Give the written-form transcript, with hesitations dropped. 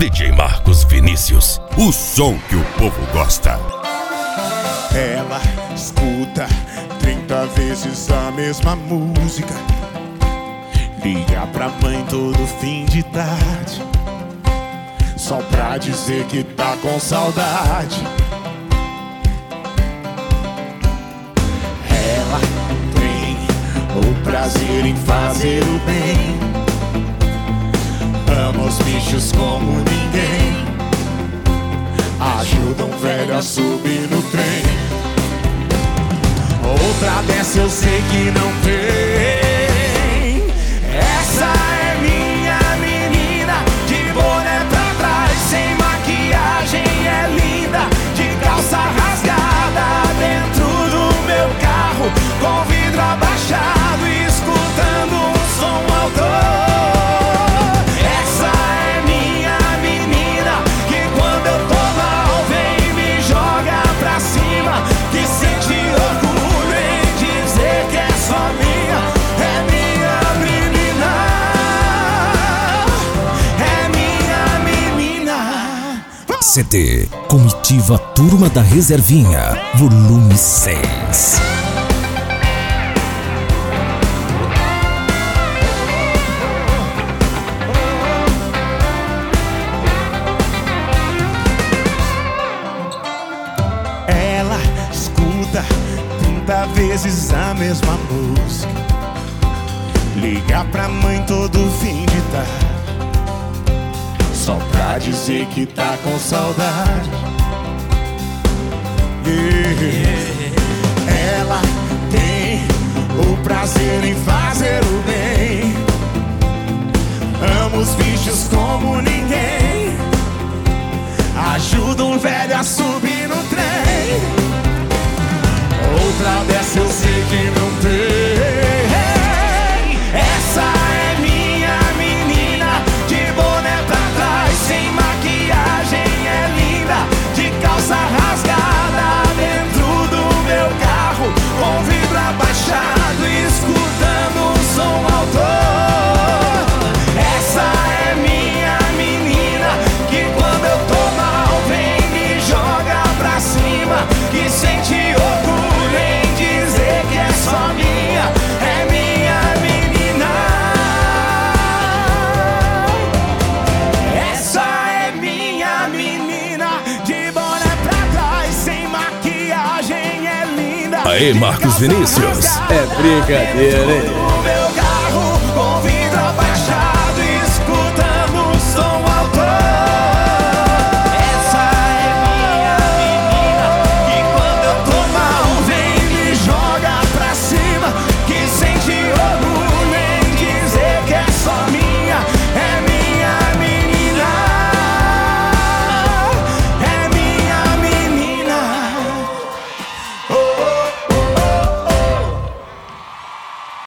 DJ Marcos Vinícius, o som que o povo gosta. Ela escuta 30 vezes a mesma música, liga pra mãe todo fim de tarde, só pra dizer que tá com saudade. Ela tem o prazer em fazer o bem, ama os bichos como ninguém, ajuda um velho a subir no trem. Outra dessa eu sei que não tem. Essa é minha menina, de boné pra trás, sem maquiagem, é linda, de calça rasgada, dentro do meu carro, com vidro abaixado, escutando um som alto. Essa é minha menina, que quando eu tô mal vem e me joga pra cima, que sente orgulho em dizer que é só minha. É minha menina, é minha menina. CD Comitiva Turma da Reservinha, volume 6. Ela escuta 30 vezes a mesma música, liga pra mãe todo fim de tarde, só pra dizer que tá com saudade. Ela tem o prazer em fazer o bem, ama os bichos como ninguém, ajuda um velho a subir no trem. Outra dessa eu sei que não tem. Essa é minha menina, de boné pra trás, sem maquiagem, é linda, de calça rasgada, dentro do meu carro, com vidro abaixado, escutando um som alto. Essa é minha menina, que quando eu tô mal vem e me joga pra cima, que sente orgulho em dizer que é só minha. É minha menina. Essa é minha menina, de boné pra trás, sem maquiagem, é linda. Aê, Marcos Vinícius. É brincadeira, hein?